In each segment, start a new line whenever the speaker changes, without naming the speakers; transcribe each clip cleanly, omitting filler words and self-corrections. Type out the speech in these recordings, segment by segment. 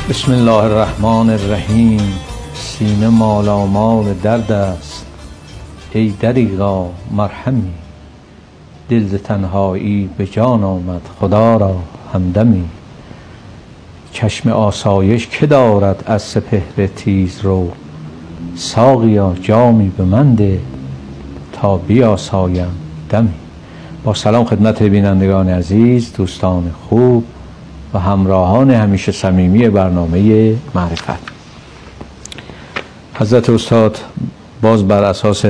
بسم الله الرحمن الرحیم. سینه مالامال درد است، ای دریغا مرهمی. دل ز تنهایی به جان آمد، خدا را همدمی. چشم آسایش که دارد از سپهر تیز رو، ساقیا جامی به من ده تا بیاسایم دمی. با سلام خدمت بینندگان عزیز، دوستان خوب و همراهان همیشه صمیمی برنامه معرفت. حضرت استاد باز بر اساس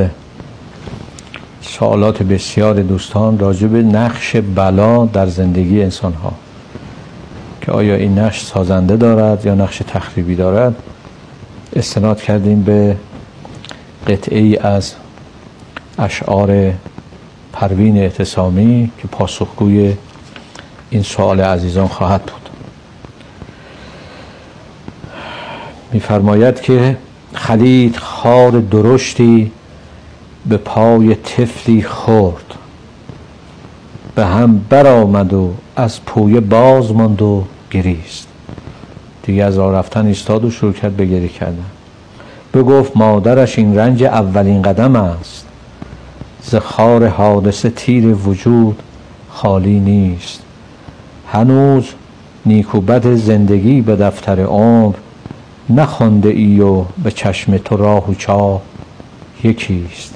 سوالات بسیار دوستان راجع به نقش بلا در زندگی انسان ها که آیا این نقش سازنده دارد یا نقش تخریبی دارد، استناد کردیم به قطعه‌ای از اشعار پروین اعتصامی که پاسخگوی این سوال عزیزان خواهد بود. می‌فرماید که خلید خار درشتی به پای طفلی خورد، به هم برآمد و از پویه باز ماند و گریست. دیگه از راه رفتن ایستاد و شروع کرد به گریه کردن. بگفت مادرش این رنج اولین قدم است، ز خار حادثه تیر وجود خالی نیست. هنوز نیک و بد زندگی به دفتر عمر، نخوانده ای و به چشم تو راه و چاه یکیست.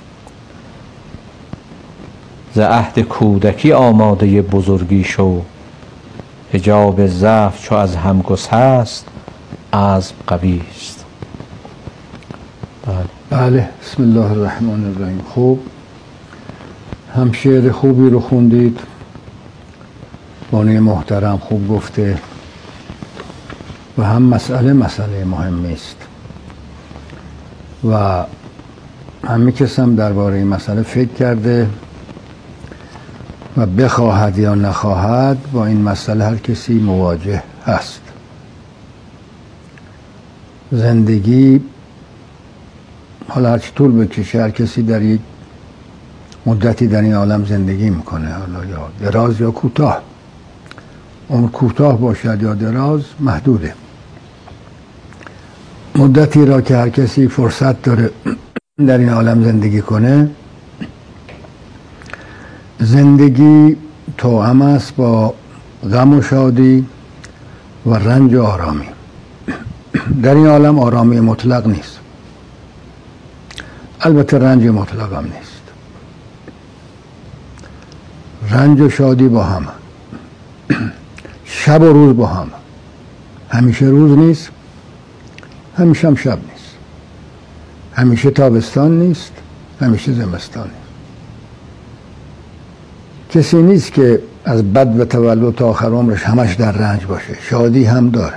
ز عهد کودکی آماده بزرگی شو، حجاب ضعف چو از هم گسست عزم قوی است.
بله، بسم الله الرحمن الرحیم. خوب، هم شعر خوبی رو خوندید، بانی محترم خوب گفته و هم مسئله مهمی است و همه کس هم درباره این مسئله فکر کرده و بخواهد یا نخواهد با این مسئله هر کسی مواجه هست. زندگی حالا هرچی طول بکشه، هر کسی در یک مدتی در این عالم زندگی میکنه، حالا یا دراز یا کوتاه. عمر کوتاه باشد یا دراز محدوده. مدتی را که هر کسی فرصت داره در این عالم زندگی کنه، زندگی توأم است با غم و شادی و رنج و آرامی. در این عالم آرامی مطلق نیست، البته رنج مطلق هم نیست. رنج و شادی با هم، شب و روز با هم. همیشه روز نیست، همیشه هم شب نیست. همیشه تابستان نیست، همیشه زمستان نیست. کسی نیست که از بد و تولد تا آخر عمرش همش در رنج باشه، شادی هم داره.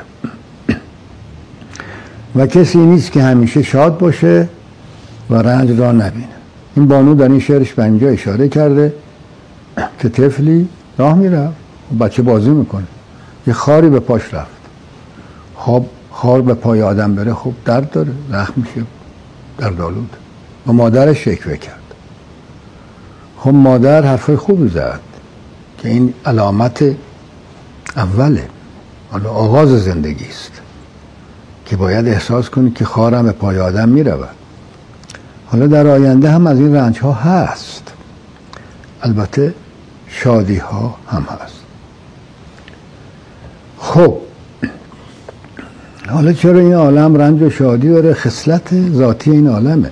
و کسی نیست که همیشه شاد باشه و رنج را نبینه. این بانو در این شعرش به اینجا اشاره کرده که طفلی راه میره، بچه بازی میکنه، یه خاری به پاش رفت. خب خار به پای آدم بره خب درد داره، زخم میشه، دردآلود. و مادرش شکوه کرد. خب مادر حرفای خوبی زد که این علامت اوله، حالا آغاز زندگی است که باید احساس کنی که خارم به پای آدم میرود. حالا در آینده هم از این رنج ها هست، البته شادی ها هم هست. خب حالا چرا این عالم رنج و شادی داره؟ خصلت ذاتی این عالمه.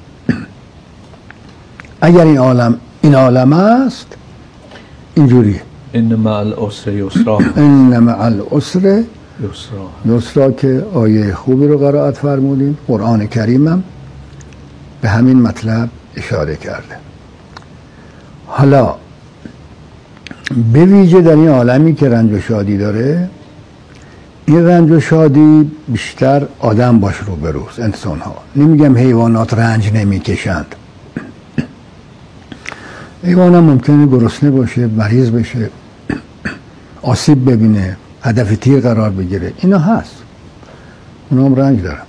اگر این عالم است اینجوریه.
ان مع العسر یسرا.
ان مع العسر یسرا که آیه خوبی رو قرائت فرمودیم. قرآن کریم هم به همین مطلب اشاره کرده. حالا به ویژه در این عالمی که رنج و شادی داره، این رنج و شادی بیشتر آدم باش روبروست، انسان ها. نمیگم حیوانات رنج نمیکشند. حیوان هم ممکنه گرسنه باشه، مریض بشه، آسیب ببینه، هدف تیر قرار بگیره، اینا هست، اونا هم رنج دارن.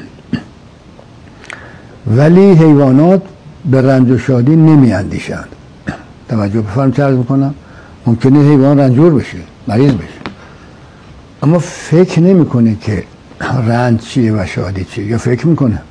ولی حیوانات به رنج و شادی نمی اندیشند. توجه بفرم چه عرض میکنم؟ ممکنه حیوان رنجور بشه، مریض بشه، اما فکر نمیکنه که رنج چیه و شادی چیه. یا فکر میکنه؟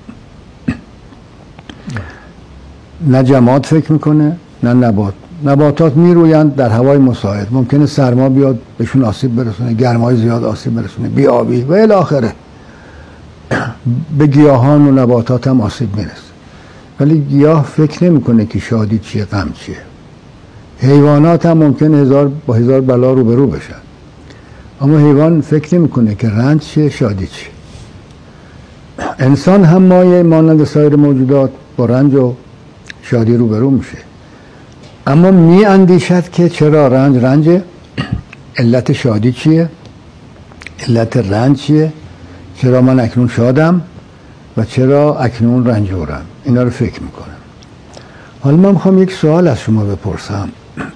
نه جماد فکر میکنه نه نبات. نباتات میرویند در هوای مساعد، ممکنه سرما بیاد بهشون آسیب برسونه، گرمای زیاد آسیب برسونه، بیابی و الی آخره. به گیاهان و نباتات هم آسیب میرسه، ولی گیاه فکر نمیکنه که شادی چیه غم چیه. حیوانات هم ممکنه با هزار بلا روبرو بشن، اما حیوان فکر نمیکنه که رنج چیه شادی چیه. انسان هم مانند سایر موجودات با رنج و شادی روبرو میشه، اما می اندیشد که چرا رنج علت شادی چیه، علت رنج چیه، چرا من اکنون شادم و چرا اکنون رنجورم. اینا رو فکر میکنم. حالا من میخوام یک سوال از شما بپرسم،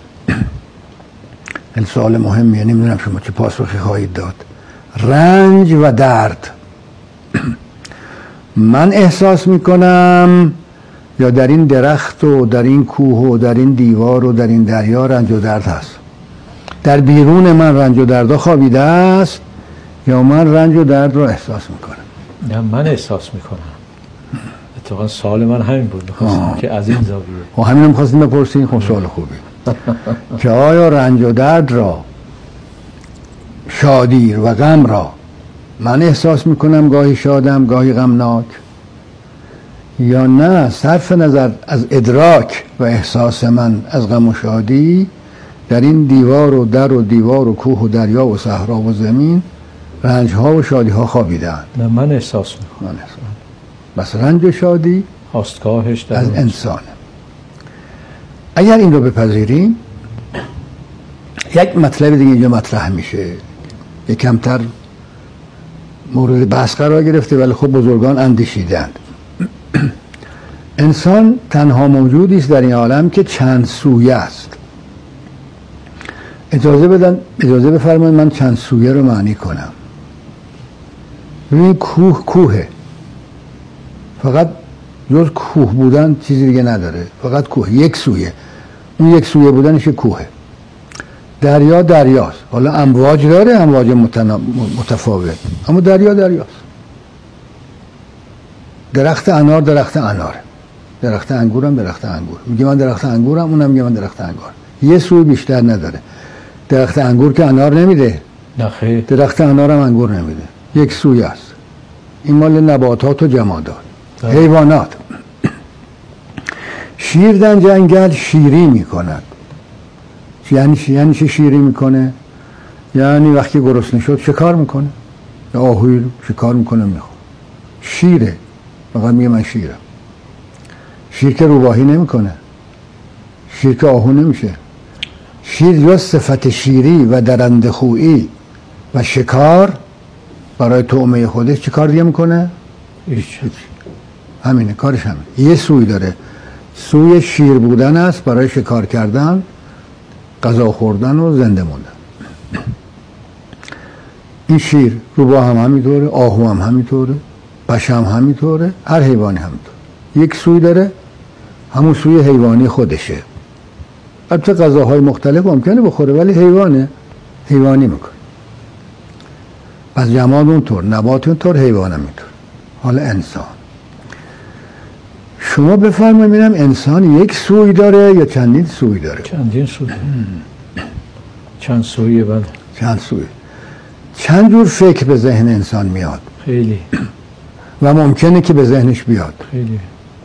این سوال مهمیه، نمیدونم شما چه پاسخی خواهید داد. رنج و درد من احساس میکنم یا در این درخت و در این کوه و در این دیوار و در این دریا رنج و درد هست؟ در بیرون من رنج و درد خوابیده است یا من رنج و درد رو احساس میکنم؟
نه، من احساس میکنم. اتفاقا سوال من همین بود، میخواستم که از این زاویه.
و همین هم میخواستیم بپرسیم. خب سوال خوبی که آیا رنج و درد را، شادی و غم را من احساس میکنم گاهی شادم گاهی غمناک، یا نه صرف نظر از ادراک و احساس من از غم و شادی در این دیوار و در و دیوار و کوه و دریا و صحرا و زمین رنج ها و شادی ها خوابیدند؟
نه، من احساس میکنم.
بس رنج و شادی
خواستگاهش
از انسانه. اگر این رو بپذیریم، یک مطلب دیگه اینجا مطرح میشه، یک کمتر مورد بحث قرار گرفته ولی خب بزرگان اندیشیدند. انسان تنها موجودی است در این عالم که چند سویه است. اجازه بفرمایید من چند سویه رو معنی کنم. ببین، کوهه، فقط جز کوه بودن چیزی دیگه نداره، فقط کوه، یک سویه. اون یک سویه بودنش کوهه. دریاست، حالا امواج داره، امواج متفاوت، اما دریاست. درخت انار درخت اناره، درخت انگورم درخت انگور. میگه من درخت انگورم، اونم میگه من درخت انگور. یه سوی بیشتر نداره. درخت انگور که انار نمیده،
نخیر.
درخت انارم انگور نمیده. یک سوی است. این مال نباتات و جمادات. حیوانات، شیر در جنگل شیری میکند. یعنی چه شیری میکنه؟ یعنی وقتی گرسنه شد شکار میکنه، یا آهوی رو شکار میکنه میخوره. شیره، فقط میگه من شیرم. شیر که روباهی نمیکنه، شیر که آهو نمیشه. شیر جز صفت شیری و درنده خویی و شکار برای طعمه خودش چه کار دیگه میکنه؟
هیچ.
همینه، کارش همینه. یه سوی داره، سوی شیر بودن است برای شکار کردن، غذا خوردن و زنده موندن. این شیر، روباه هم همینطوره، آهو هم همینطوره، پشه هم همینطوره، هر حیوانی همینطوره. یک سوی داره، همون سوی حیوانی خودشه. البته غذاهای مختلف ممکنه بخوره ولی حیوانی میکنه. پس جماد اونطور، نبات اونطور، حیوان هم اینطور. حالا انسان، شما بفرمایید ببینم انسان یک سوی داره یا چندین سوی داره؟
چندین سوی. چند سویه. بله،
چند سوی. چند جور فکر به ذهن انسان میاد؟
خیلی.
و ممکنه که به ذهنش بیاد؟
خیلی.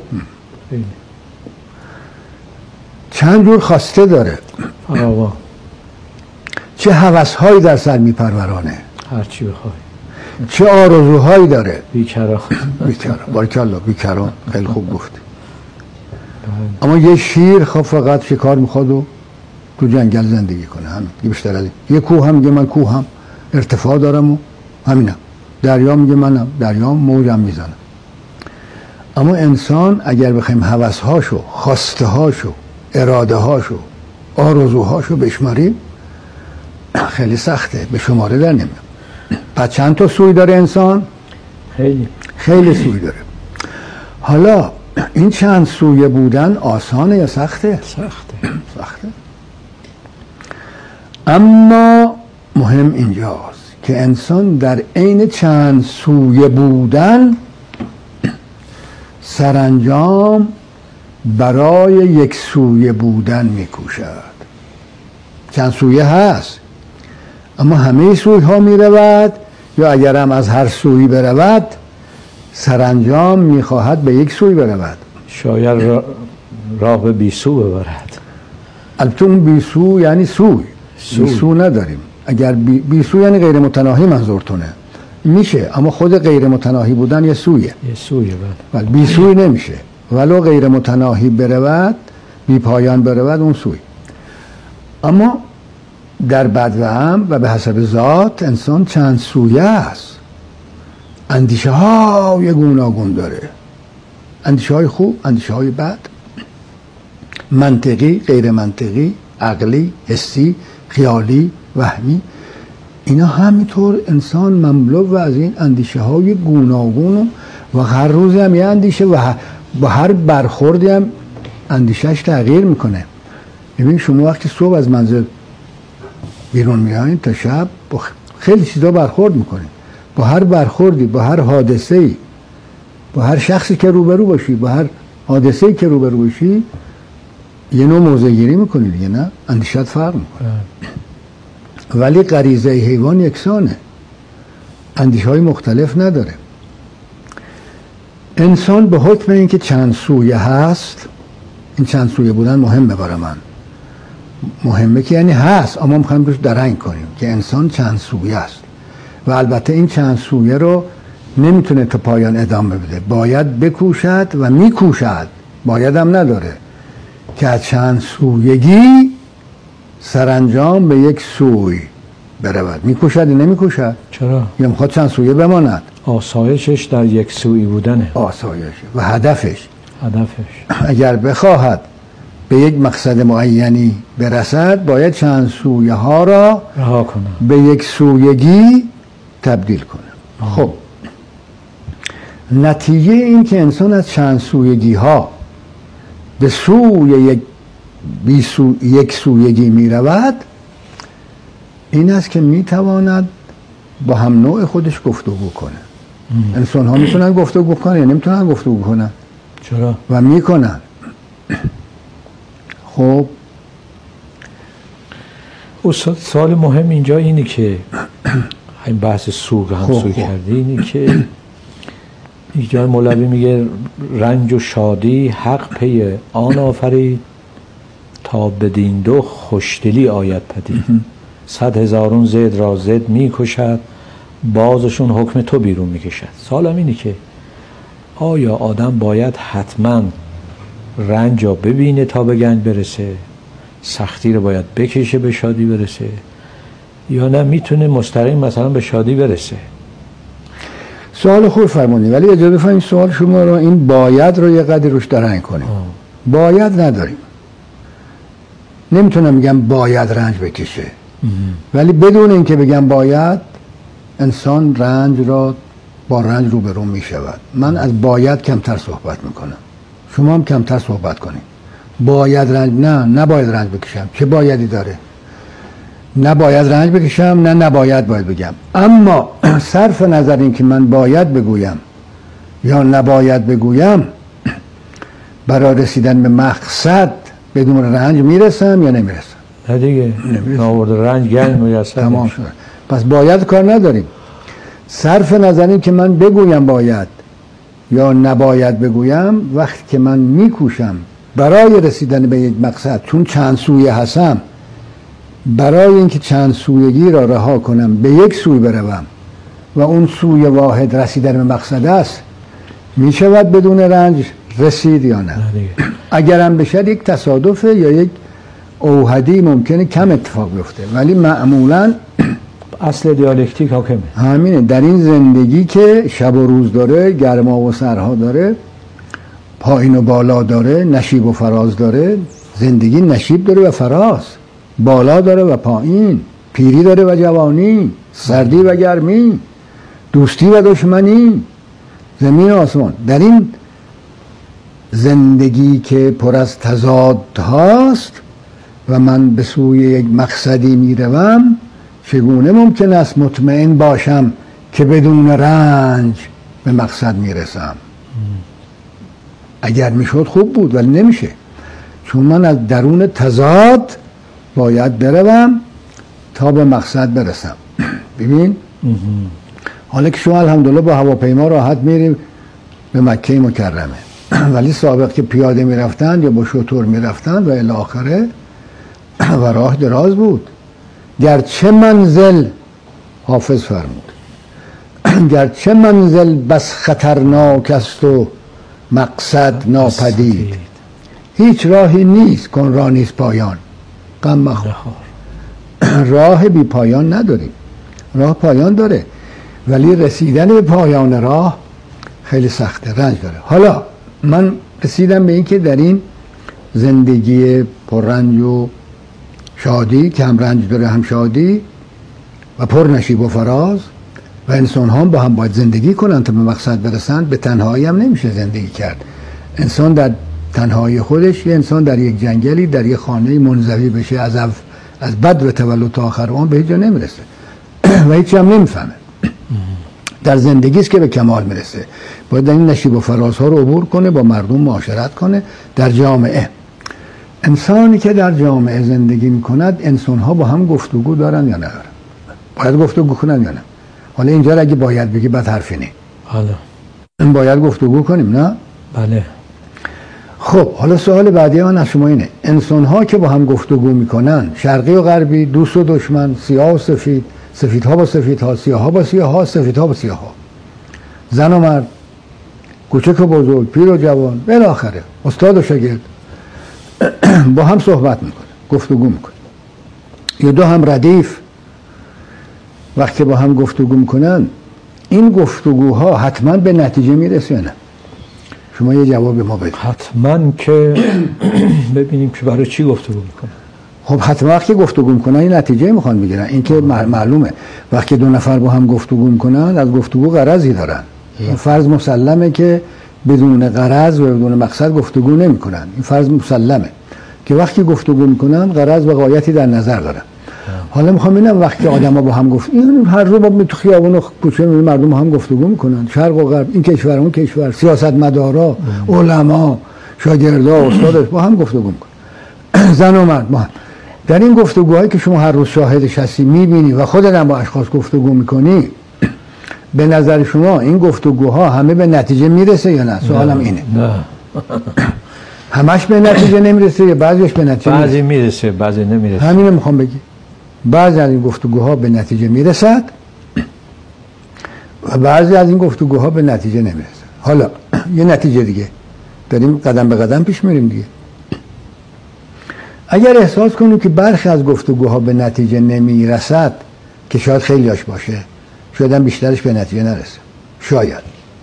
چند جور خواسته داره؟
فراوان.
چه هوس‌هایی در سر میپرورانه؟
هرچی بخوای.
چه آرزوهایی داره؟
بیکران.
بارکالله، بیکران. خیلی خوب گفتی. اما یه شیر خب فقط شکار میخواد و تو جنگل زندگی کنه، همین بیشتر از این. یه کوه هم میگه من کوهم، ارتفاع دارم و همینم. دریا میگه منم دریام، موجم میزنم. اما انسان اگر بخوایم هوس‌هاشو، خواسته‌هاشو، اراده‌هاشو، آرزوهاشو بشماریم خیلی سخته، به شماره در نمیاد. پس چند تا سوی داره انسان؟ خیلی سوی داره. حالا این چند سویه بودن آسانه یا سخته؟ سخته. اما مهم اینجاست که انسان در عین چند سویه بودن سرانجام برای یک سویه بودن میکوشد. چند سویه هست اما همه سوی ها میرود، یا اگر هم از هر سوی برود سرانجام میخواهد به یک سوی برود.
شاید راه به بیسو ببرد.
البته اون بیسو یعنی سوی بیسو نداریم. اگر بیسو یعنی غیر متناهی منظورتونه میشه، اما خود غیر متناهی بودن یه سویه،
یه سویه
ولی بیسوی نمیشه. ولو غیر متناهی برود، بی پایان برود، اون سوی. اما در بدوام و به حسب ذات انسان چند سویه است. اندیشه های گوناگون داره، اندیشه های خوب، اندیشه های بد، منطقی، غیر منطقی، عقلی، حسی، خیالی، وهمی. اینا همینطور انسان مملو و از این اندیشه های گوناگون و هر روز هم یه اندیشه و با هر برخوردی هم اندیشهش تغییر میکنه. ببین شما وقتی صبح از منزل بیرون میایین تا شب با خیلی چیزا برخورد میکنین، با هر برخوردی، با هر حادثه‌ای، با هر شخصی که روبرو باشی، با هر حادثه‌ای که روبرو باشی یه نوع موضع گیری میکنی دیگه، نه؟ اندیشت فرق میکنه. ولی غریزه حیوان یکسانه، اندیشه های مختلف نداره. انسان به حکم اینکه چند سویه هست، این چند سویه بودن مهمه برای من، مهمه که یعنی هست، اما میخوایم روش درنگ کنیم که انسان چند سویه است و البته این چند سویه رو نمیتونه تا پایان ادامه بده، باید بکوشد و میکوشد، باید هم نداره که از چند سویگی سرانجام به یک سوی برود. میکوشد یا نمیکوشد؟
چرا؟
یا میخواد چند سویه بماند؟
آسایشش در یک سویی بودنه.
آسایش و هدفش
اگر
بخواهد به یک مقصد معینی برسد باید چند سویه ها را
رها کنه،
به یک سویگی تبدیل کنه. خب نتیجه این که انسان از چند سویگی ها به سوی یک سویگی می رود این است که می تواند با هم نوع خودش گفتگو کنه. انسان ها میتونن گفتگو کنن یا نمیتونن گفتگو کنن؟
چرا؟
و میکنن. خب
استاد سوال مهم اینجا اینه که این بحث سوگ همسوی کردی، اینه که اینجا مولوی میگه رنج و شادی حق پی آن آفرید تا بدین دو خوشدلی آید پدید. 100,000 زید را زد میکشد بازشون حکم تو بیرون میکشد. سوالم اینه که آیا آدم باید حتما رنج را ببینه تا به گنج برسه، سختی رو باید بکشه به شادی برسه، یا نه میتونه مستقیم مثلا به شادی برسه؟
سوال خوب فرمودی، ولی اجازه بفرمایید سوال شما رو، این باید رو یه قدری روش درنگ کنیم. باید نداریم، نمیتونم بگم باید رنج بکشه، ولی بدون اینکه بگم باید انسان رنج را با رنج روبرو میشود. من از باید کمتر صحبت میکنم، شما هم کمتر صحبت کنید. باید رنج، نه نباید رنج بکشم، چه بایدی داره؟ نباید رنج بکشم، نه نباید باید بگم. اما صرف نظر این که من باید بگویم یا نباید بگویم، برای رسیدن به مقصد بدون رنج میرسم یا نمیرسم؟
نه دیگه، ناورد رنج گنج میرسم.
تمام شد. پس باید کار نداریم. صرف نظر این که من بگویم باید یا نباید بگویم، وقتی که من میکوشم برای رسیدن به یک مقصد، چون چند سویه هستم، برای اینکه چند سویگی را رها کنم به یک سوی بروم و اون سوی واحد رسیدن به مقصد است، میشود بدون رنج رسید یا نه؟ اگرم بشد یک تصادفه یا یک اوحدی ممکنه کم اتفاق بیفته، ولی معمولا
اصل دیالکتیک حاکمه.
همینه. در این زندگی که شب و روز داره، گرما و سرها داره، پایین و بالا داره، نشیب و فراز داره، زندگی نشیب داره و فراز، بالا داره و پایین، پیری داره و جوانی، سردی و گرمی، دوستی و دشمنی، زمین و آسمان. در این زندگی که پر از تضاد هاست و من به سوی یک مقصدی میروم، چگونه ممکن است مطمئن باشم که بدون رنج به مقصد میرسم؟ اگر میشد خوب بود، ولی نمیشه، چون من از درون تضاد باید بروم تا به مقصد برسم. ببین حالا که شما الحمدلله با هواپیما راحت میریم به مکه مکرمه، ولی سابق که پیاده میرفتن یا با شتر میرفتن و الی آخره و راه دراز بود. گرچه منزل، حافظ فرمود، گرچه منزل بس خطرناک است و مقصد ناپدید، هیچ راهی نیست کن را نیست پایان، غم مخور. راه بی پایان نداریم، راه پایان داره، ولی رسیدن به پایان راه خیلی سخته، رنج داره. حالا من رسیدم به این که در این زندگی پر رنج و شادی که هم رنج داره هم شادی و پر نشیب و فراز و انسان ها با هم باید زندگی کنن تا به مقصد برسن. به تنهایی هم نمیشه زندگی کرد. انسان در تنهایی خودش، یه انسان در یک جنگلی در یک خانه منزوی بشه از بدو تولد تا آخر اون به هیچ جا نمیرسه و هیچ هم نمیفهمه. در زندگی است که به کمال میرسه. باید در این نشیب و فرازها رو عبور کنه، با مردم معاشرت کنه. در جامعه، انسانی که در جامعه زندگی میکند، انسان‌ها با هم گفتگو دارن یا ندارن؟ باید گفتگو کنن یا نه؟ حالا اینجا اگه باید بگی بعد حرفی نی. حالا باید گفتگو کنیم، نه؟
بله.
خب حالا سوال بعدی من از شما اینه، انسان‌ها که با هم گفتگو میکنن، شرقی و غربی، دوست و دشمن، سیاه و سفید، سفیدها با سفیدها، سیاه‌ها با سیاه‌ها، سفیدها با سیاه‌ها، زن و مرد، کوچک و بزرگ، پیر و جوان، بالاخره استاد و شاگرد با هم صحبت میکنه، گفتگو میکنه. یا دو هم ردیف وقتی با هم گفتگو میکنن، این گفتگوها حتما به نتیجه میرسه یا نه؟ شما یه جواب به ما بدید.
حتما که ببینیم که برای چی گفتگو میکنن.
خب حتما وقتی گفتگو میکنن این نتیجه میخوان بگیرن، این که معلومه. وقتی دو نفر با هم گفتگو میکنن، از گفتگو غرضی دارن. این فرض مسلمه که بدون غرض و بدون مقصد گفتگو نمیکنن. این فرض مسلمه که وقتی گفتگو میکنن غرض و غایتی در نظر دارن. حالا میخوام ببینم وقتی آدما با هم گفت، این هر روز با تو خیابون و کوچه مردم با هم گفتگو میکنن، شرق و غرب، این کشور اون کشور، سیاستمدارا، علما، شاگردا، استادا با هم گفتگو میکنن، زن و مرد با هم. در این گفتگوهایی که شما هر روز شاهدش هستی، میبینی و خودت هم با اشخاص گفتگو میکنی، به نظر شما این گفتگوها همه به نتیجه میرسه یا نه؟ سوالم اینه.
نه.
همش به نتیجه نمیرسه یا بعضیش به نتیجه
بعضی میرسه بعضی نمیرسه؟
همینو میخوام بگی. بعضی از این گفتگوها به نتیجه میرسد و بعضی از این گفتگوها به نتیجه نمیرسد. حالا یه نتیجه دیگه داریم، قدم به قدم پیش میریم دیگه. اگر احساس کنیم که برخی از گفتگوها به نتیجه نمیرسد، که شاید خیلیاش باشه، شاید هم بیشترش به نتیجه نرسه، شاید،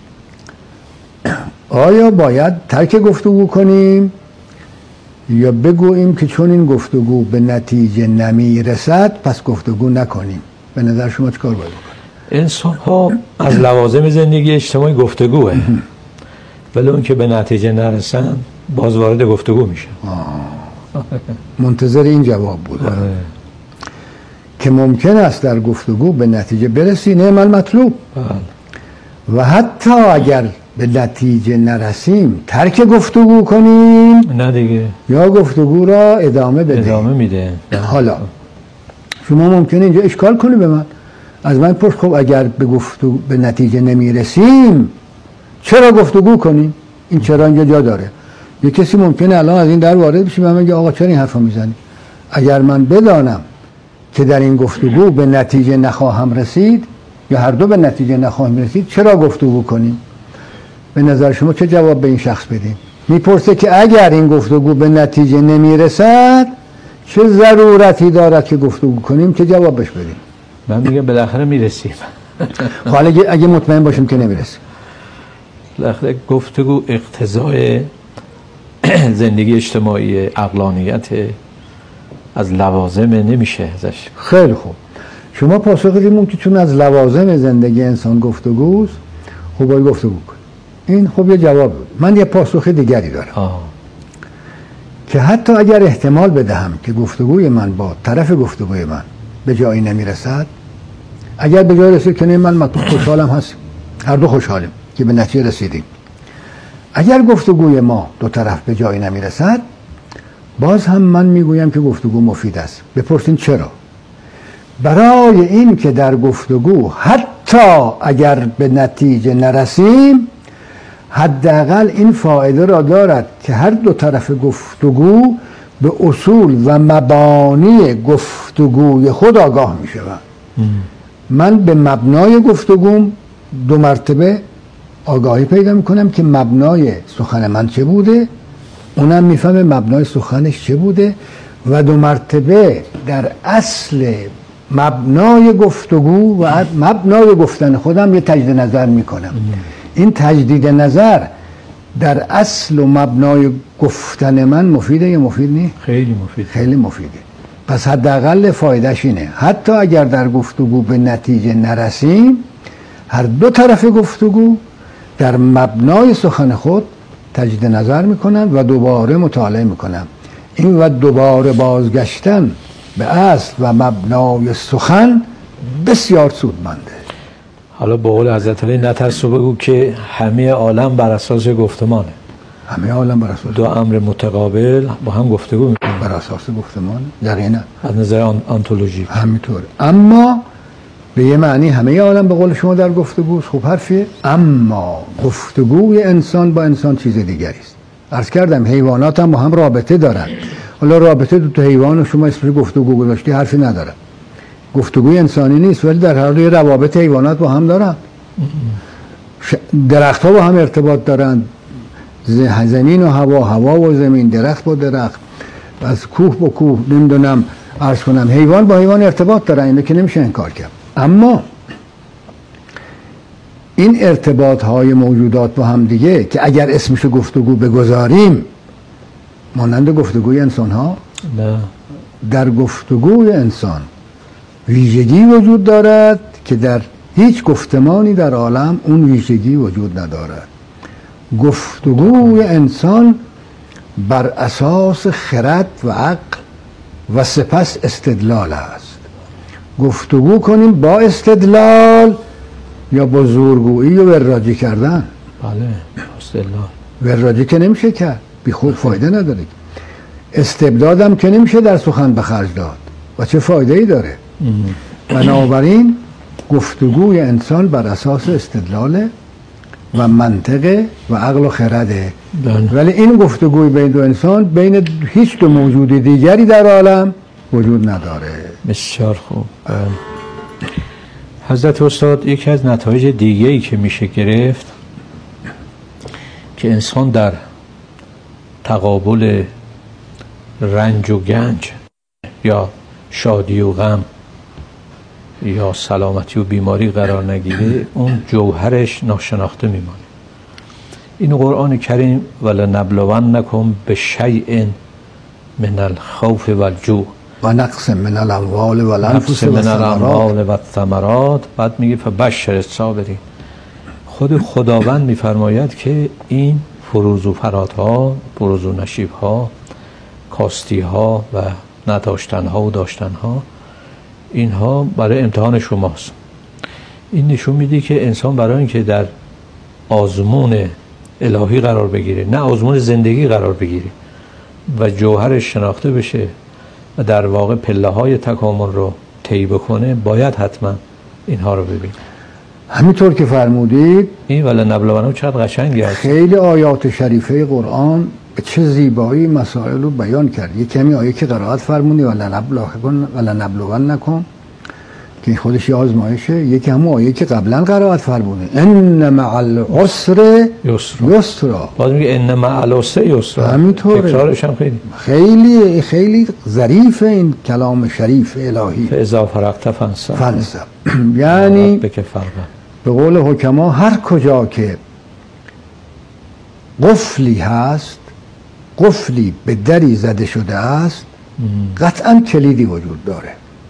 آیا باید ترک گفتگو کنیم یا بگوییم که چون این گفتگو به نتیجه نمیرسد پس گفتگو نکنیم؟ به نظر شما چه کار باید بکنیم؟
انسان ها از لوازم زندگی اجتماعی گفتگوه، ولی اون که به نتیجه نرسن باز وارد گفتگو میشه.
منتظر این جواب بودم که ممکن است در گفتگو به نتیجه برسی، نعم المطلوب، و حتی اگر به نتیجه نرسیم ترک گفتگو کنیم،
نه دیگه،
یا گفتگو را ادامه
میده.
حالا شما ممکنه اینجا اشکال کنی، به من از من پرس، خب اگر به نتیجه نمیرسیم چرا گفتگو کنیم؟ این چرا اینجا جا داره. یه کسی ممکنه الان از این در وارد بشه و من بگه آقا چرا این حرفا میزنی؟ اگر من بدانم که در این گفتگو به نتیجه نخواهم رسید یا هر دو به نتیجه نخواهیم رسید، چرا گفتگو کنیم؟ به نظر شما چه جواب به این شخص بدیم؟ میپرسه که اگر این گفتگو به نتیجه نمیرسد چه ضرورتی دارد که گفتگو کنیم؟ چه جواب بهش بدیم؟
من میگم بالاخره میرسیم.
حالا اگه مطمئن باشیم که نمیرسیم،
بالاخره گفتگو اقتضای زندگی اجتماعی، عقلانیت، از لوازم نمیشه ازش.
خیلی خوب، شما پاسخ دیدیم که چون از لوازم زندگی انسان گفتگوست، خب باید گفتگو کنیم. این خب یه جواب بود. من یه پاسخ دیگری دارم که حتی اگر احتمال بدهم که گفتگوی من با طرف گفتگوی من به جایی نمیرسد، اگر به جایی رسید که نه من خوشحالم هستیم، هر دو خوشحالیم که به نتیجه رسیدیم. اگر گفتگوی ما دو طرف به جایی نمیرسد، باز هم من میگویم که گفتگو مفید است. بپرسین چرا؟ برای این که در گفتگو حتی اگر به نتیجه نرسیم، حداقل این فایده را دارد که هر دو طرف گفتگو به اصول و مبانی گفتگوی خود آگاه می شود. من به مبنای گفتگوم دو مرتبه آگاهی پیدا می کنم که مبنای سخن من چه بوده، اونم میفهمه مبنای سخنش چه بوده، و دو مرتبه در اصل مبنای گفتگو و مبنای گفتن خودم یه تجدید نظر میکنم. این تجدید نظر در اصل و مبنای گفتن من مفیده یا مفید نیست؟
خیلی مفید.
خیلی مفیده. پس حداقل فایدهش اینه حتی اگر در گفتگو به نتیجه نرسیم، هر دو طرف گفتگو در مبنای سخن خود تجدید نظر میکنن و دوباره مطالعه میکنن. این و دوباره بازگشتن به اصل و مبنای سخن بسیار سودمنده.
حالا به قول حضرت علی نترس و بگو که همه عالم بر اساس گفتمانه.
همه عالم بر اساس
دو امر متقابل با هم گفتگو میکنن
بر اساس گفتمان. یقینا
از نظر آنتولوژی
همینطوره. اما به یه معنی همه عالم به قول شما در گفتگوست. خوب حرفیه. اما گفتگوی انسان با انسان چیز دیگری است. عرض کردم حیوانات هم با هم رابطه دارن. حالا رابطه دو تا حیوان و شما اسمش گفتگو گذاشتی حرفی نداره. گفتگوی انسانی نیست، ولی در حال روابط حیوانات با هم دارن. درخت ها با هم ارتباط دارن، زمین و هوا و زمین، درخت با درخت، از کوه با کوه، نمیدونم عرض کنم حیوان با حیوان ارتباط دارن، اینو که نمیشه انکار کرد. اما این ارتباط های موجودات با هم دیگه که اگر اسمشو گفتگو بگذاریم مانند گفتگوی انسان ها،
نه،
در گفتگوی انسان ویژگی وجود دارد که در هیچ گفتمانی در عالم اون ویژگی وجود ندارد. گفتگوی انسان بر اساس خرد و عقل و سپس استدلال است. گفتگو کنیم با استدلال یا با زورگویی و وراجی کردن.
بله، استدلال.
وراجی که نمیشه کرد، بی خود فایده نداره. استبدادم که نمیشه در سخن به خرج داد و چه فایده ای داره. بنابراین گفتگوی انسان بر اساس استدلال و منطقه و عقل و خرده. ولی این گفتگوی بین دو انسان بین هیچ دو موجود دیگری در عالم وجود نداره.
بسیار خوب. حضرت استاد، یکی از نتایج دیگه‌ای که میشه گرفت که انسان در تقابل رنج و گنج یا شادی و غم یا سلامتی و بیماری قرار نگیره، اون جوهرش ناشناخته میمانه. این قرآن کریم ولنبلونکم بشیء من الخوف والجوع
و نقص من الاموال والانفس
والثمرات. بعد میگه فبشر الصابرین. خود خداوند میفرماید که این فروز و فراتها، فروز و نشیبها، کاستیها و نداشتنها و داشتنها، اینها برای امتحان شماست. این نشون میده که انسان برای اینکه در آزمون الهی قرار بگیره، نه آزمون زندگی قرار بگیره و جوهرش شناخته بشه و در واقع پله های تکامل رو طی بکنه، باید حتما اینها رو ببینه.
همینطور که فرمودید
این ولنبلونکم چقدر قشنگه.
خیلی آیات شریفه قرآن به چه زیبایی مسائل رو بیان کرد. یک کمی آیه که قرائت فرمودی ولنبلونکم که خودش یه آزمایشه، یکی همون آیه که قبلا قرائت فرمودی ان مع العسر یسرا.
باز میگه ان مع العسر یسرا.
همینطوره.
تکرارش هم
خیلی خیلی ظریف این کلام شریف الهی.
فاذا فرغت فانصب.
یعنی به قول حکما هر کجا که قفلی هست، قفلی به دری زده شده است، قطعا کلیدی وجود داره.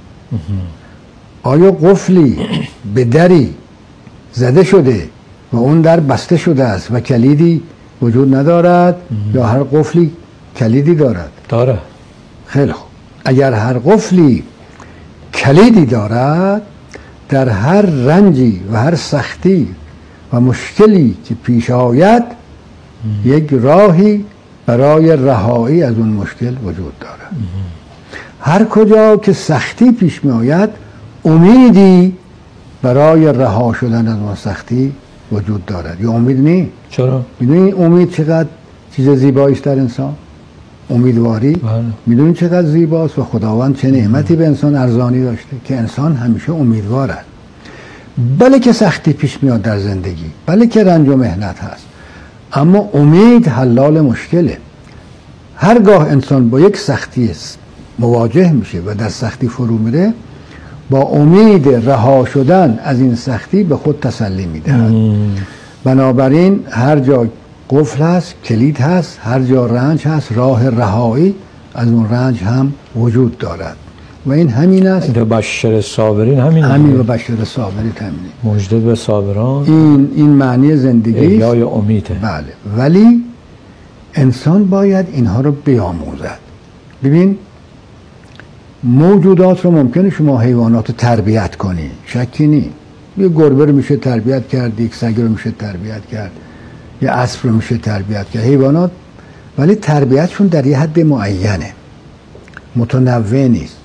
آیا قفلی به دری زده شده و اون در بسته شده است و کلیدی وجود ندارد یا هر قفلی کلیدی دارد؟
داره.
خیلی خوب. اگر هر قفلی کلیدی دارد در هر رنجی و هر سختی و مشکلی که پیش آید یک راهی برای رهایی از اون مشکل وجود دارد. هر کجا که سختی پیش می آید امیدی برای رها شدن از اون سختی وجود دارد. یا امید نیست؟
چرا؟
میدونی امید چقدر چیز زیبایی است در انسان؟ امیدواری میدونی چقدر زیباست و خداوند چه نعمتی به انسان ارزانی داشته که انسان همیشه امیدوار است. بله که سختی پیش میاد در زندگی، بله که رنج و محنت هست، اما امید حلال مشکله. هرگاه انسان با یک سختی مواجه میشه و در سختی فرو میره، با امید رها شدن از این سختی به خود تسلی میدهد. بنابراین هر جا قفل هست کلید هست، هر جا رنج هست راه رهایی از اون رنج هم وجود دارد و این همین است.
بشر صابرین
همین و بشر صابرین همینه.
مژده به صابران.
این معنی زندگی
احیای امیده.
بله، ولی انسان باید اینها رو بیاموزد. ببین موجودات رو ممکنه شما حیوانات رو تربیت کنی، شکی نیست. یه گربه رو میشه تربیت کرد، یک سگ رو میشه تربیت کرد، یه اسب رو میشه تربیت کرد، حیوانات، ولی تربیتشون در یه حد معینه، متنوع نیست.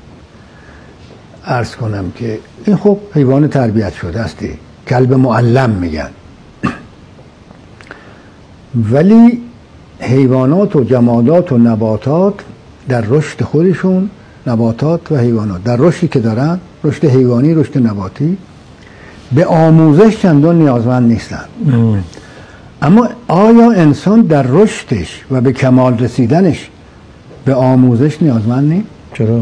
عرض کنم که این خب حیوان تربیت شده استی، کلب معلم میگن. ولی حیوانات و جمادات و نباتات در رشد خودشون، نباتات و حیوانات در رشدی که دارن، رشد حیوانی، رشد نباتی، به آموزش چندان نیازمند نیستن. اما آیا انسان در رشدش و به کمال رسیدنش به آموزش نیازمند نیست؟
چرا؟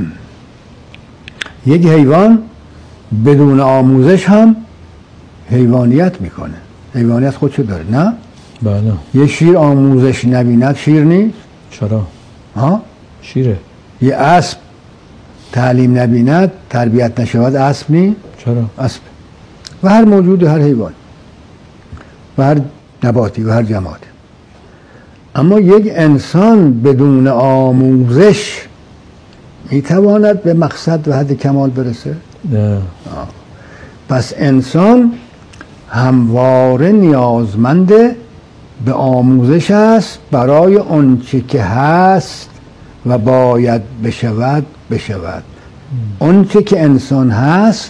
یک حیوان بدون آموزش هم حیوانیت میکنه. حیوانیت خودشو داره، نه؟
بله.
یه شیر آموزش نبیند شیر نیست؟
چرا؟
ها؟
شیره.
یه اسب تعلیم نبیند، تربیت نشود، اسب نیست؟
چرا؟
اسب. و هر موجود، هر حیوان و هر نباتی و هر جمادی. اما یک انسان بدون آموزش میتواند به مقصد و حد کمال برسه؟
نه.
پس انسان همواره نیازمند به آموزش است برای آنچه که هست و باید بشود. آنچه که انسان هست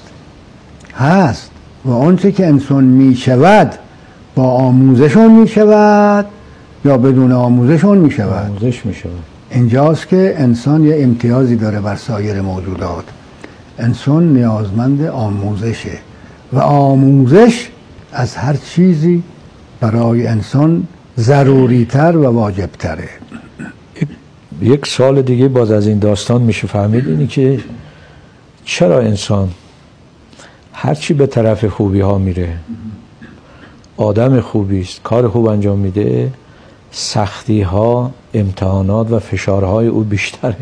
و آنچه که انسان میشود با آموزش اون میشود یا بدون آموزش اون میشود؟
آموزش میشود.
اینجاست که انسان یه امتیازی داره بر سایر موجودات. انسان نیازمند آموزشه و آموزش از هر چیزی برای انسان ضروری‌تر و واجب‌تره.
یک سوال دیگه باز از این داستان میشه فهمید، اینی که چرا انسان هرچی به طرف خوبی ها میره، آدم خوبی است، کار خوب انجام میده، سختی ها، امتحانات و فشارهای او بیشتره؟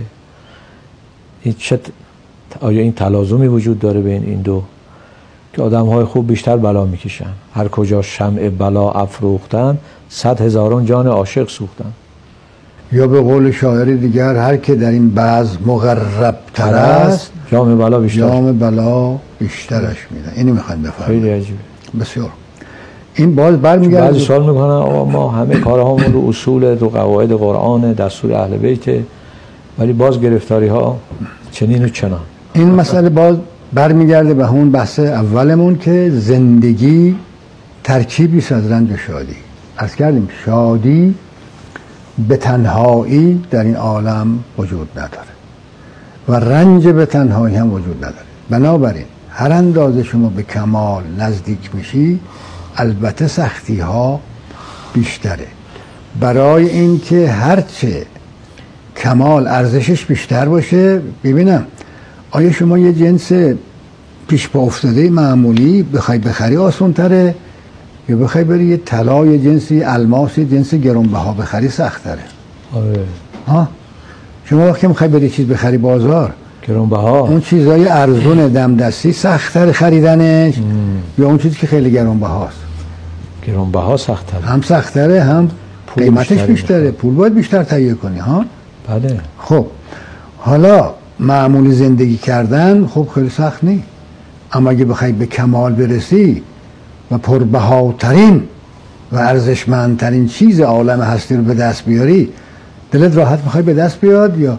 آیا این تلازمی وجود داره بین این دو که آدم های خوب بیشتر بلا میکشن؟ هر کجا شمع بلا افروختن 100,000 جان عاشق سوختن.
یا به قول شاعر دیگر، هر که در این بزم مغرب تر است
جام بلا
بیشترش میدن. اینو میخوایم بفهمیم.
خیلی عجیبه.
بسیار. این باز برمیگرده،
بعضی سوال میکنن آقا ما همه کارهامون رو اصول، رو قواعد قرآن، دستور اهل بیت، ولی باز گرفتاری ها چنین و چنان.
این مسئله باز برمیگرده به همون بحث اولمون که زندگی ترکیبی است از رنج و شادی. عرض کردیم شادی به تنهایی در این عالم وجود نداره و رنج به تنهایی هم وجود نداره. بنابراین هر اندازه شما به کمال نزدیک میشی، البته سختی ها بیشتره. برای اینکه هرچه کمال ارزشش بیشتر باشه، ببینم آیا شما یه جنس پیش پا افتاده معمولی بخوای بخری آسان تره یا بخوای بری یه طلا، یه جنسی الماس، یه جنس گرانبها بخری سخت تره؟
آره.
ها شما وقتی میخوای بری چیز بخری بازار،
گرانبها،
اون چیزای ارزون دم دستی سخت تر خریدنش یا اون چیزی که خیلی گرانبهاست؟
گرانبها سخت تره.
هم سخت تره، هم قیمتش بیشتره. پول باید بیشتر تهیه کنی. ها
بله.
خب حالا معمولی زندگی کردن خب خیلی سخت نیست، اما اگه بخوای به کمال برسی و پربهاترین و ارزشمندترین چیز عالم هستی رو به دست بیاری، دلت راحت میخوای به دست بیاد یا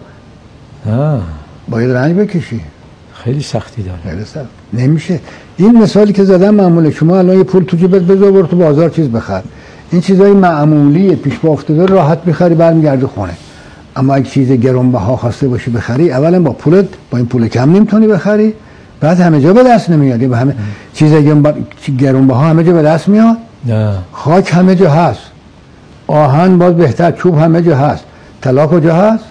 باید رنج بکشی؟
خیلی سختی داره.
خیلی سخت نمیشه. این مثالی که زدم معموله. شما الان یه پول تو جیبت بذار برو تو بازار چیز بخر، این چیزای معمولی پیش پا افتاده راحت میخری برمیگردی خونه. اما اگه چیز گرانبها خواسته باشی بخری، اولا با پولت با این پول کم نمیتونی بخری، بعد همه جا به دست نمیاد. به همه چیز گرانبها همه جا به دست میاد؟
نه.
خاک همه جا هست، آهن باز بهتر، چوب همه جا هست، طلا کجا هست؟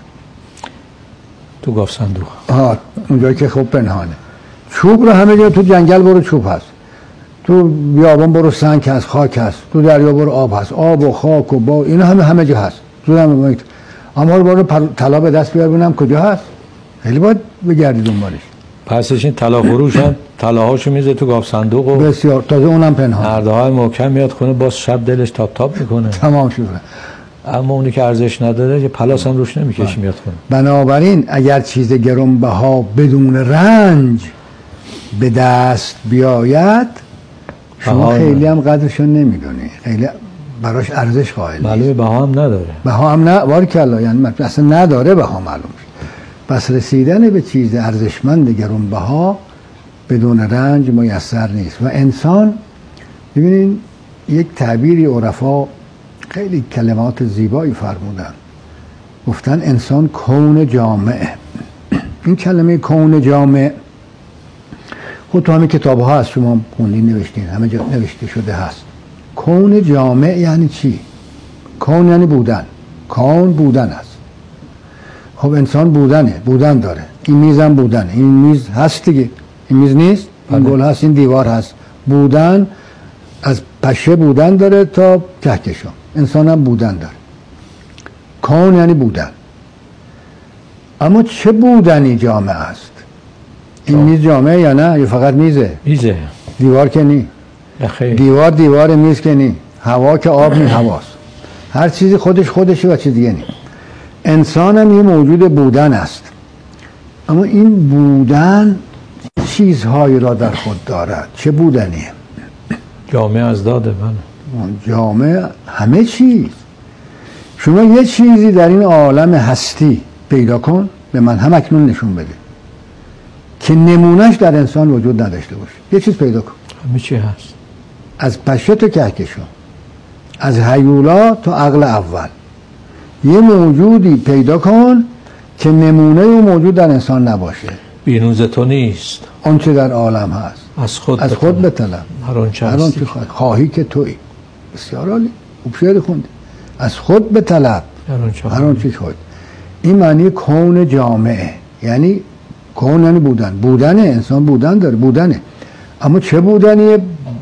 تو گاف صندوق.
اونجایی که خوب پنهانه. چوب رو همه جا، تو جنگل برو چوب هست، تو بیابان برو سنگ هست، خاک هست، تو دریا برو آب هست، آب و خاک و با اینا همه جا هست. اما رو برو طلا به دست بیار ببینم کجا هست. خیلی باید بگردی دنبالش.
پسش این طلا فروش هم طلاهاشو میذاره تو گاف صندوق و
بسیار تازه اونم پنهان.
نرده‌های محکم میاد خونه، باز شب دلش تاپ تاپ میکنه.
تمام شده.
اما اونی که ارزش نداره یه پلاس هم روش نمیکشی میاد خونه.
بنابراین اگر چیز گرانبها بدون رنج به دست بیاید، شما خیلی هم قدرشو نمیدونی، خیلی براش ارزش قائل نیست.
معلومه بها هم نداره.
بها هم نه، بارکالله، یعنی اصلا نداره بها معلوم شد. پس رسیدن به چیز ارزشمند گرانبها بدون رنج میسر نیست. و انسان، ببینین یک تعبیری عرفا خیلی کلمات زیبایی فرمودن، گفتن انسان کون جامعه. این کلمه کون جامعه خود تو همه کتاب ها هست، شما خوندین نوشتین، همه جا نوشته شده هست. کون جامعه یعنی چی؟ کون یعنی بودن، کون بودن است. خب انسان بودن داره، این میز هم بودن، این میز هست دیگه، این میز نیست، این گل هست، این دیوار هست. بودن از پشه بودن داره تا کهکشان، انسان هم بودن داره. کون یعنی بودن. اما چه بودنی جامعه است؟ این میز جامعه یا نه؟ یا فقط میزه؟
میزه.
دیوار که نی. دیوار میز که نی. هوا که آب نی، هواست. هر چیزی خودشه و چیز دیگه نی. انسان هم یه موجود بودن است. اما این بودن چیزهایی را در خود دارد. چه بودنیه؟
جامعه از داده من.
جامعه همه چیز. شما یه چیزی در این عالم هستی پیدا کن، به من هم اکنون نشون بده که نمونهش در انسان وجود نداشته باشه. یه چیز پیدا کن.
همه چی هست.
از پشه تا کهکشان، از هیولا تا عقل اول، یه موجودی پیدا کن که نمونه اون موجود در انسان نباشه.
بیرون ز تو نیست
اون چه در عالم هست.
از خود
بطلب.
هر آنچه هستی
خواهی که تویی. بسیار عالی. خوب شعر خوندی. از خود بطلب هر آنچه خواهی. این معنی کون جامعه، یعنی کون یعنی بودن انسان بودن داره، بودنه. اما چه بودنیه؟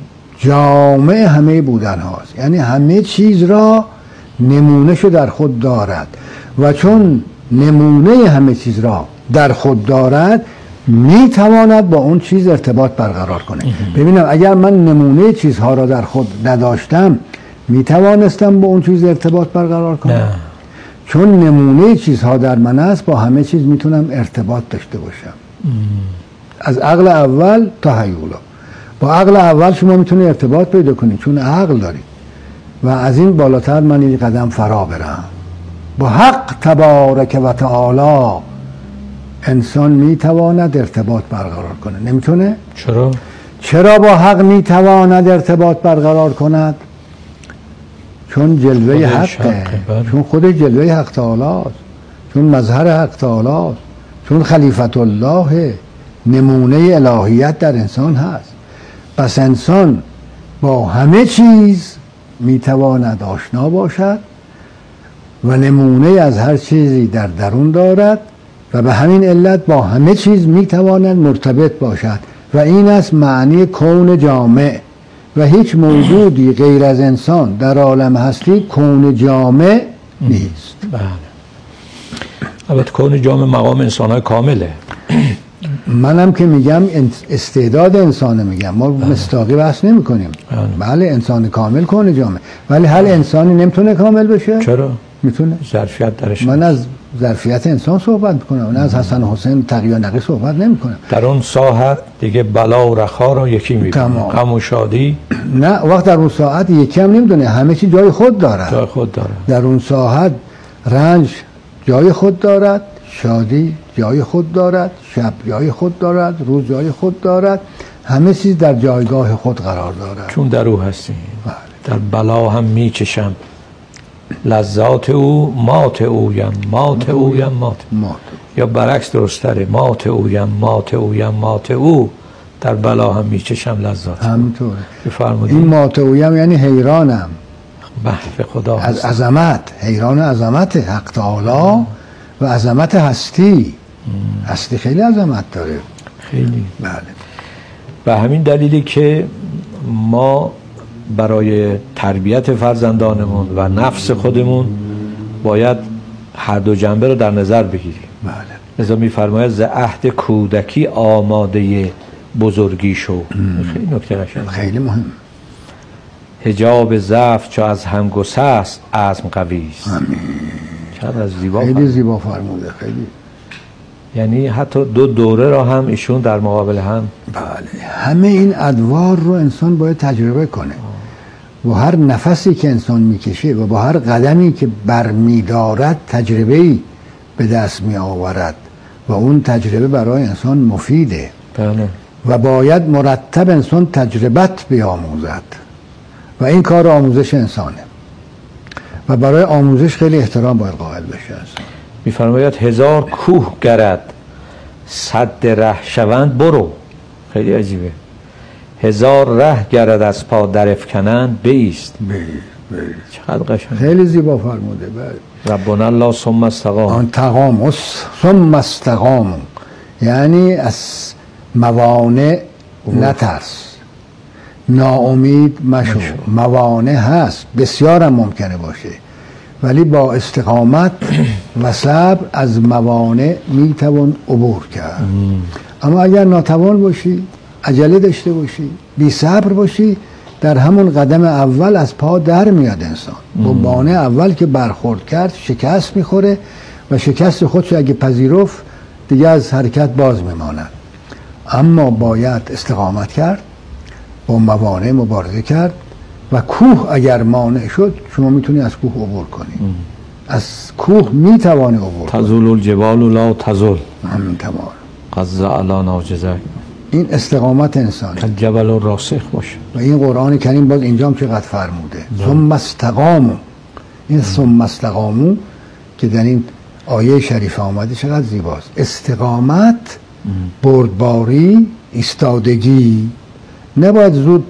جامعه همه بودن هاست، یعنی همه چیز را نمونهشو در خود دارد و چون نمونه همه چیز را در خود دارد میتواند با اون چیز ارتباط برقرار کنه. ببینم اگر من نمونه چیزها را در خود نداشتم میتوانستم با اون چیز ارتباط برقرار کنم؟
نه.
چون نمونه چیزها در من است، با همه چیز میتونم ارتباط داشته باشم. از عقل اول تا هیولا. با عقل اول شما میتونی ارتباط پیدا کنید چون عقل دارید و از این بالاتر من یک قدم فرا برم. با حق تبارک و تعالی انسان میتواند ارتباط برقرار کنه. نمیتونه؟ چرا با حق میتواند ارتباط برقرار کند؟ چون جلوه حقه، چون خود جلوه حق تعالی است، چون مظهر حق تعالی است، چون خلیفت الله، نمونه الهیت در انسان هست. پس انسان با همه چیز میتواند آشنا باشد و نمونه از هر چیزی در درون دارد و به همین علت با همه چیز میتواند مرتبط باشد و این است معنی کون جامع. و هیچ موجودی غیر از انسان در عالم هستی کون جامع نیست.
بله. البته کون جامع مقام انسان‌های کامله.
منم که میگم استعداد انسانه میگم، ما مستاقی بحث نمی کنیم. بله انسان کامل کون جامع، ولی هر انسانی نمیتونه کامل بشه؟
چرا؟
میتونه.
ظرفیت درش.
من از ظرفیت انسان صحبت میکنم، نه از حسن و حسین تقی و نقی صحبت نمیکنم.
در اون ساعت دیگه بلا و رخا رو یکی میدونه، غم و شادی
نه، وقت در اون ساعت یکی هم نمیدونه، همه چی جای خود دارد.
جای خود داره.
در اون ساعت رنج جای خود دارد، شادی جای خود دارد، شب جای خود دارد، روز جای خود دارد، همه چیز در جایگاه خود قرار دارد.
چون در او هستیم. در بلا هم میچشم لذات او، مات اویم مات اویم مات. یا برعکس درست تره، مات اویم مات اویم مات او، در بلا هم میچشم لذات.
همینطوره.
بفرمایید.
این مات اویم یعنی حیرانم
به خدا
از عظمت، حیران عظمت حق تعالی و عظمت هستی. هستی خیلی عظمت داره،
خیلی.
بله.
به همین دلیلی که ما برای تربیت فرزندانمون و نفس خودمون باید هر دو جنبه رو در نظر بگیریم.
بله.
لذا می‌فرماید ز عهد کودکی آماده بزرگی شو. خیلی نکته قشنگه،
خیلی مهم.
حجاب ضعف چو از هم گسست عزم قوی است. چقدر زیبا،
خیلی زیبا فرموده، خیلی.
یعنی حتی دو دوره را هم ایشون در مقابل هم.
بله، همه این ادوار رو انسان باید تجربه کنه. و هر نفسی که انسان میکشه و با هر قدمی که برمیدارد تجربه‌ای به دست می آورد و اون تجربه برای انسان مفیده.
بله.
و باید مرتب انسان تجربت بیاموزد و این کار آموزش انسانه و برای آموزش خیلی احترام باید قائل بشه.
میفرماید هزار کوه گرد صد ره شوند برو. خیلی عجیبه. هزار ره گرد از پا درفکنند بایست. چقدر قشنگ،
خیلی زیبا فرموده.
ربنا الله ثم استقام.
آن تقامس ثم استقام یعنی از موانع نترس، ناامید مشو. موانع هست، بسیار هم ممکنه باشه، ولی با استقامت و صبر از موانع میتوان عبور کرد. اما اگر ناتوان باشی، عجله داشته باشی، بی صبر باشی، در همون قدم اول از پا در میاد انسان. با بانه اول که برخورد کرد شکست میخوره و شکست خودش اگه پذیرفت دیگه از حرکت باز میماند. اما باید استقامت کرد، با موانع مبارزه کرد و کوه اگر مانع شد شما میتونی از کوه عبور کنی. از کوه میتوانی عبور کنی.
تزول الجبال لا تزول.
همین تمام.
قز علا ناجزه. این
استقامت انسان
که جبل راسخ باشه.
و این قرآن کریم باز اینجا هم چقدر فرموده ثم استقاموا. این ثم استقاموا که در این آیه شریف آمده چقدر زیباست. استقامت، بردباری، ایستادگی. نباید زود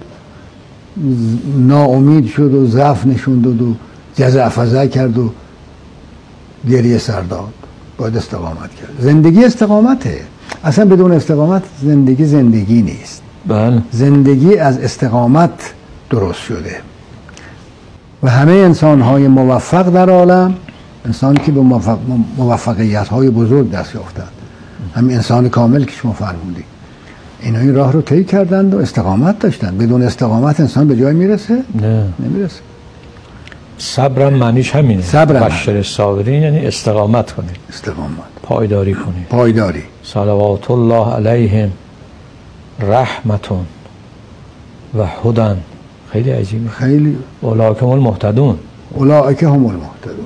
ناامید شد و ضعف نشوند و جزع فزع کرد و گریه سر داد. باید استقامت کرد. زندگی استقامته. اصلا بدون استقامت زندگی نیست.
بله.
زندگی از استقامت درست شده و همه انسان‌های موفق در عالم، انسانی که به موفقیت‌های بزرگ دست یافتند، همین انسان کامل که شما فرمودید، اینا این راه رو طی کردند و استقامت داشتند. بدون استقامت انسان به جای میرسه؟
نه،
نمیرسه.
صبرم معنیش همینه. بشر صابرین یعنی استقامت کنید.
استقامت،
پایداری کنید.
پایداری.
صلوات الله علیهم رحمتون و هدن. خیلی عجیبه.
خیلی.
اولئک هم المهتدون.
اولئک هم المهتدون.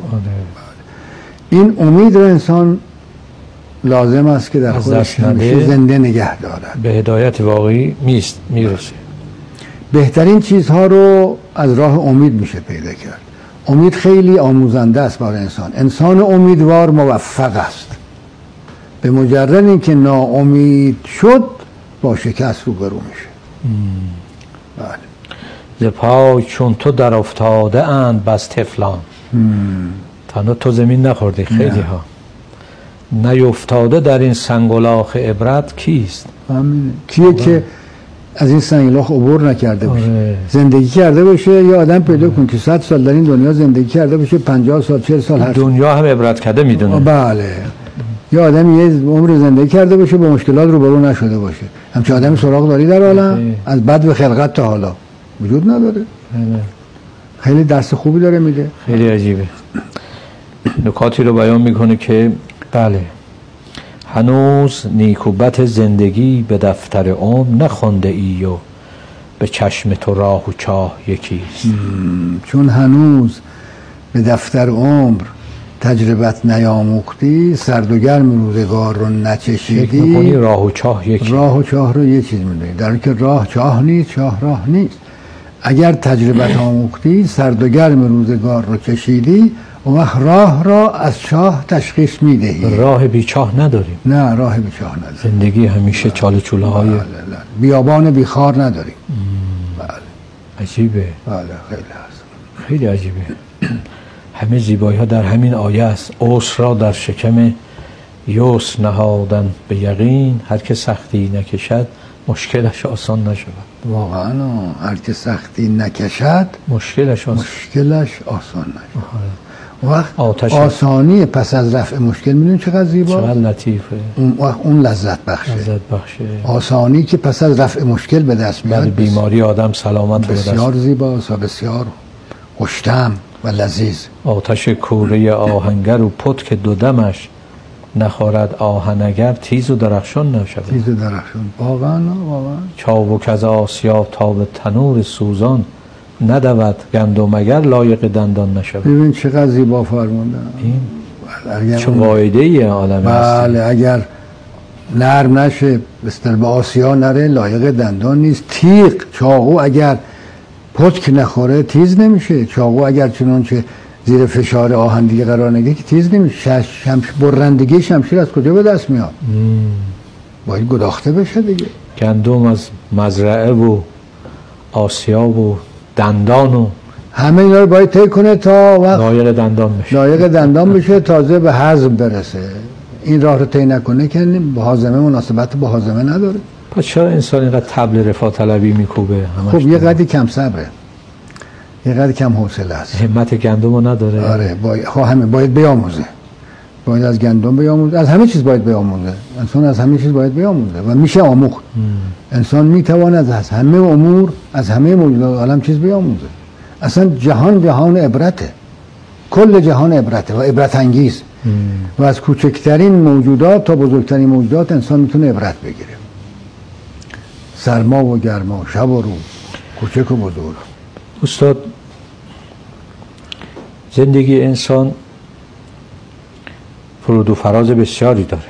این امید رو انسان لازم است که در خودش همیشه زنده نگه دارد.
به هدایت واقعی میرسه.
بهترین چیزها رو از راه امید میشه پیدا کرد. امید خیلی آموزنده است برای انسان. انسان امیدوار موفق است. به مجرد اینکه ناامید شد با شکست روبرو میشه. بله.
ز پای چون تو در افتاده اند بس طفلان. تنها تو زمین نخوردی، خیلی ها. نیفتاده در این سنگلاخ عبرت کیست؟
همینه. کیه که از این سنگلاخ عبور نکرده باشه؟ زندگی کرده باشه. یا آدم پیدا کن که 100 سال در این دنیا زندگی کرده باشه، 50 سال 40 سال هر
دنیا هم عبرت کرده میدونه.
بله. یا آدم یه عمر زندگی کرده باشه با مشکلات روبرو نشده باشه. همچنین آدم سراغ داری در عالم از بد و خلقت تا حالا وجود نداره. خیلی درس خوبی داره میده.
خیلی عجیبه. نکاتی رو بیان میکنه که بله هنوز نیکوبت زندگی به دفتر عمر نخونده ای و به چشم تو راه و چاه یکیست.
چون هنوز به دفتر عمر تجربت نیاموختی، سرد و گرم روزگار رو نچشیدی،
فکر میکنی راه و چاه یکی.
راه و چاه رو یه چیز میدونی، در حالی که راه چاه نیست، چاه راه نیست. اگر تجربت آموختی، سرد و گرم روزگار رو چشیدی، اون وقت راه را از چاه تشخیص میدهی.
راه بی چاه نداریم.
نه، راه بی چاه نداریم.
زندگی همیشه چاله چوله های
بیابان بی خار نداریم. بله.
عجیبه.
بله، خیلی هست.
خیلی عجیبه. همه زیبایی ها در همین آیه است. اوس را در شکم یوس نهادن به یقین، هر که سختی نکشد مشکلش آسان نشود.
واقعا هر که سختی نکشد مشکلش آسان نشود. وقت آسانی پس از رفع مشکل میدونی چقدر زیبا،
چقدر لطیفه.
اون لذت بخشه. آسانی که پس از رفع مشکل به دست میاد،
بیماری آدم سلامت
بسیار زیباست و بسیار خوش‌طعم و لذیذ.
آتش کوره آهنگر و پتک دو دمش، نخورد آهن اگر تیز و درخشان نشود.
تیز و درخشان، واقعا.
چاوک از آسیا تا به تنور سوزان، ندود گندم اگر لایق دندان نشود.
ببین چقدر زیبا فرموندن
این چون قاعده ای عالم.
بله، اگر نرم نشه بستر به آسیا نره، لایق دندان نیست. تیغ چاقو اگر پتک نخوره تیز نمیشه. چاقو اگر چنانچه زیر فشار آهن دیگه قرار نگیره که تیز نمیشه. برندگی شمشیر از کجا به دست میاد؟ باید گداخته بشه دیگه.
گندم از مزرعه و آسیاب و دندان و
همه اینا رو باید طی کنه تا وقت لایق دندان بشه، تازه به هضم برسه. این راه رو طی نکنه که به هاضمه مناسبت با هاضمه نداره.
پس چرا انسان اینقدر طبل رفاه طلبی میکوبه؟
خب یه قدری کم صبره، یه قدری کم حوصله است.
همت گندم رو نداره.
آره، باید بیاموزه. باید از گندم بیاموزه، از همه چیز باید بیاموزه. انسان از همه چیز باید بیاموزه و میشه آموخت. انسان میتواند از همه امور، از همه موجودات عالم چیز بیاموزه. اصلا جهان عبرته. کل جهان عبرته و عبرت انگیز. و از کوچکترین موجودات تا بزرگترین موجودات انسان میتونه عبرت بگیره. سرما و گرما، شب و روز، کوچک و بزرگ.
استاد، زندگی انسان فرود و فراز بسیاری داره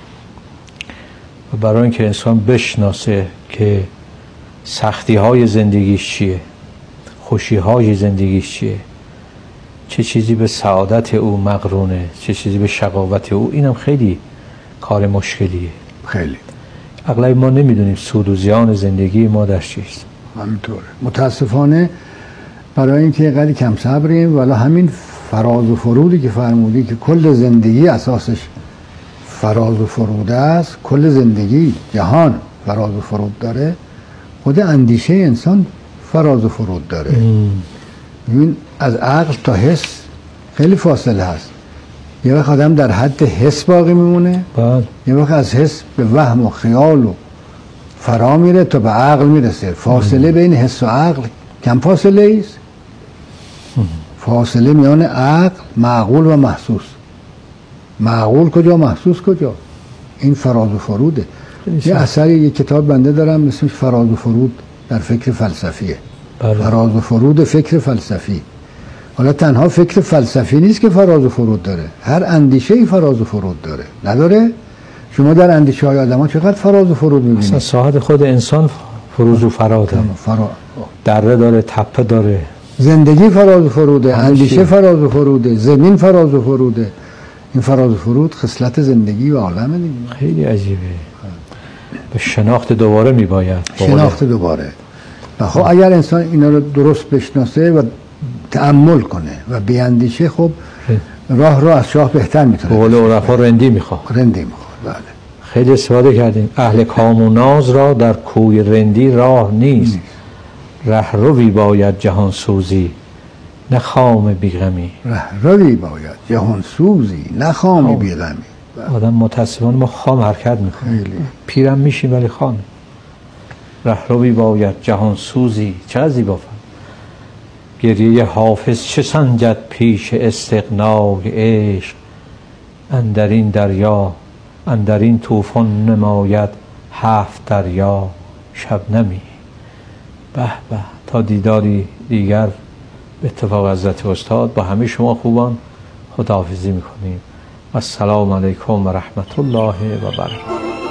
و برای اینکه انسان بشناسه که سختی های زندگیش چیه، خوشی های زندگیش چیه، چه چیزی به سعادت او مقرونه، چه چیزی به شقاوت او، اینم خیلی کار مشکلیه.
خیلی
اغلب ما نمیدونیم سود و زیان زندگی ما در چیست.
همینطوره. متاسفانه برای اینکه قدری کم صبریم، ولی همین فراز و فرودی که فرمودی که کل زندگی اساسش فراز و فرود است، کل زندگی جهان فراز و فرود داره، خود اندیشه انسان فراز و فرود داره. ببین از عقل تا حس خیلی فاصله هست. یه وقت آدم در حد حس باقی میمونه، یه وقت از حس به وهم و خیال و فرا میره تا به عقل میرسه. فاصله بین حس و عقل کم فاصله است. فاصله میان عقل، معقول و محسوس. معقول کجا، محسوس کجا؟ این فراز و فروده. یه اثری، یه کتاب بنده دارم اسمش فراز و فرود در فکر فلسفیه. فراز و فرود فکر فلسفی. حالا تنها فکر فلسفی نیست که فراز و فرود داره، هر اندیشه‌ای فراز و فرود داره. نداره؟ شما در اندیشه های آدم ها چقدر فراز و فرود میبینید؟
اصلا ساحت خود انسان فروز و فراده. دره داره، تپه داره.
زندگی فراز و فروده، اندیشه فراز و فروده، زمین فراز و فروده. این فراز و فرود خصلت زندگی و عالمه دیگه.
خیلی عجیبه. به شناخت دوباره میباید.
شناخت دوباره. خب اگر انسان اینا رو درست بشناسه و تأمل کنه و بیاندیشه، خب راه از شاه بهتر میتونه.
به قول عرفا رندی میخواد.
بله.
خیلی استفاده کردیم. اهل کام و ناز را در کوی رندی راه نیست. رهروی باید جهان سوزی، نه خام بیغمی.
رهروی باید جهان سوزی، نه خام بیغمی.
آدم متاسفانه ما خام حرکت میکنه. پیرم میشیم ولی خام. رهروی باید جهان سوزی، چقدر زیبا. گریه حافظ چه سنجد پیش استغنای عشق. اندرین دریا اندرین طوفان نماید 7 دریا شبنمی. به به، تا دیداری دیگر به اتفاق حضرت استاد با همه شما خوبان خداحافظی میکنیم. السلام علیکم و رحمت الله و برکاته.